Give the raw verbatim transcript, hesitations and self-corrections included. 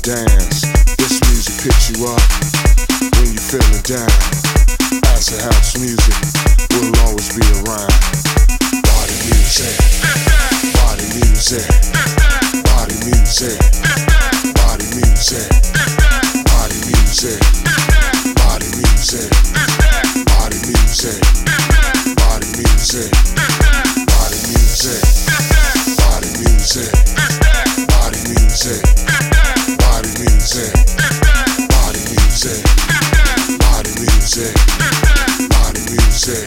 dance. This music picks you up when you're feeling down. Acid house music will always be around. Body music, body music, body music, body music, body music, body music, body music, body music, body music, body music, body music, body music, body music, body music, body music.